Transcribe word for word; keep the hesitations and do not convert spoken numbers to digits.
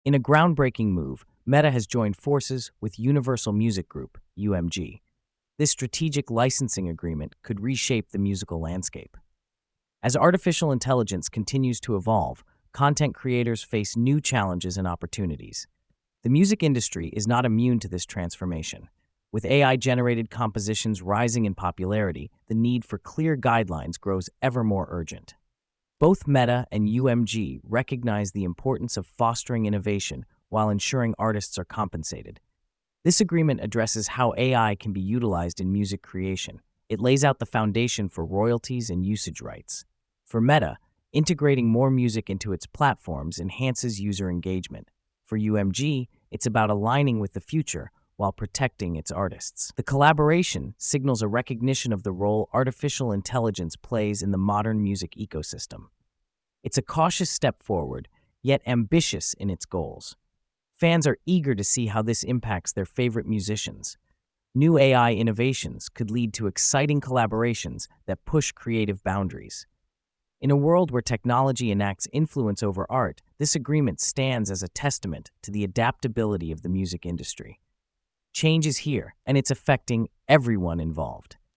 In a groundbreaking move, Meta has joined forces with Universal Music Group, U M G. This strategic licensing agreement could reshape the musical landscape. As artificial intelligence continues to evolve, content creators face new challenges and opportunities. The music industry is not immune to this transformation. With A I-generated compositions rising in popularity, the need for clear guidelines grows ever more urgent. Both Meta and U M G recognize the importance of fostering innovation while ensuring artists are compensated. This agreement addresses how A I can be utilized in music creation. It lays out the foundation for royalties and usage rights. For Meta, integrating more music into its platforms enhances user engagement. For U M G, it's about aligning with the future while protecting its artists. The collaboration signals a recognition of the role artificial intelligence plays in the modern music ecosystem. It's a cautious step forward, yet ambitious in its goals. Fans are eager to see how this impacts their favorite musicians. New A I innovations could lead to exciting collaborations that push creative boundaries. In a world where technology enacts influence over art, this agreement stands as a testament to the adaptability of the music industry. Change is here, and it's affecting everyone involved.